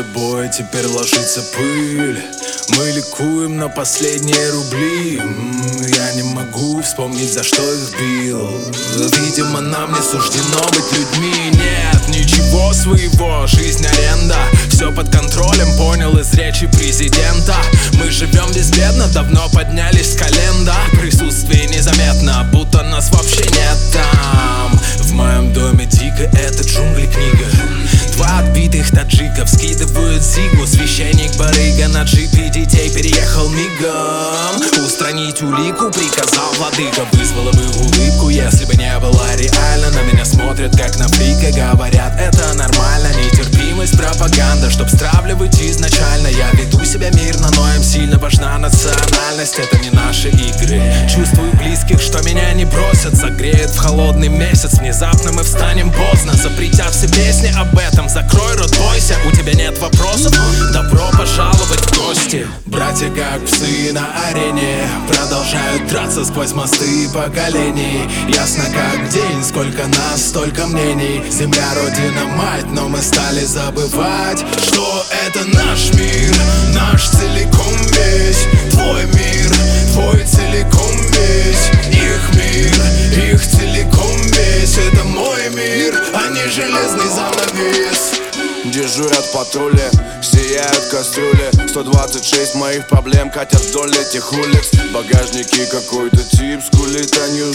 поле боя теперь ложится пыль. Мы ликуем на последние рубли. Я не могу вспомнить, за что их бил. Видимо, нам не суждено быть людьми. Нет ничего своего, жизнь аренда. Все под контролем, понял из речи президента. Мы живем безбедно, давно поднялись с коленда. Присутствие незаметно, будто нас вообще нет там. В моем доме дико, это джунгли книга. Два отбитых таджиков скидывают зигу. Священник барыга на джипе детей переехал мигом. Устранить улику приказал владыка. Вызвало бы улыбку, если бы не было реально. На меня смотрят как на фрика, говорят, это нормально. Нетерпимость, пропаганда, чтоб стравливать изначально. Я веду себя мирно, но им сильно важна национальность. Это не наши игры. Чувствую близких, что меня не бросят. Согреет в холодный месяц. Внезапно мы встанем поздно, запретят все песни об этом. Закрой рот, бойся, у тебя нет вопросов. Добро пожаловать в гости. Братья как псы на арене продолжают драться сквозь мосты поколений. Ясно как день, сколько нас, столько мнений. Земля, родина, мать, но мы стали забывать, что это наш мир, наш целиком весь. Твой мир, твой целиком весь. Их мир, их целиком весь. Это мой мир, а не железный занавес. Дежурят патрули, сияют кастрюли. 126 моих проблем катят вдоль этих улиц. В багажнике какой-то тип скулит, а не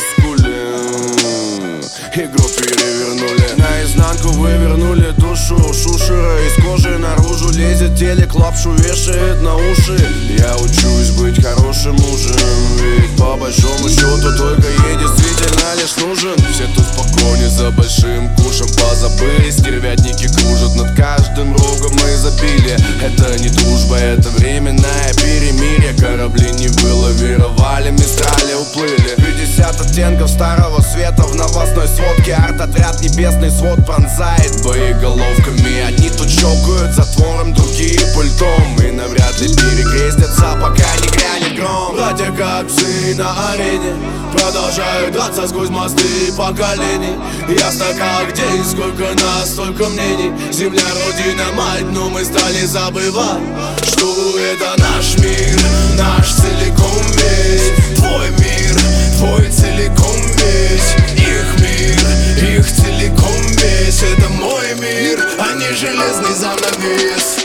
скулит. Игру перевернули, наизнанку вывернули душу. Шушера из кожи наружу лезет, телек лапшу вешает на уши. Я учусь быть хорошим мужем, ведь по большому счету только ей действительно лишь нужен. Все тут в погоне за большим кушем позабыли. Стервятники кружат над каждым рогом изобилия. Это не дружба, это временное перемирие. Корабли не вылавировали, мистрали уплыли. 50 оттенков старого света в новостной сводке. Арт-отряд небесный свод пронзает боеголовками. Одни тут щелкают затвором, другие пультом. И навряд ли перекрестятся, пока не грянет гром. Братья как псы на арене продолжают драться сквозь мосты поколений. Ясно как день, сколько нас, столько мнений. Земля, родина, мать, но мы стали забывать, что это наш мир, наш целиком весь. Твой мир, твой целиком весь. Их мир, их целиком весь. Это мой мир, а не железный занавес.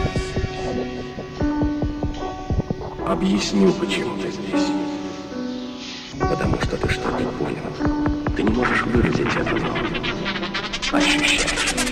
Объясню, почему ты здесь. Потому что ты что-то понял. Ты не можешь выразить это, но ощущаешь.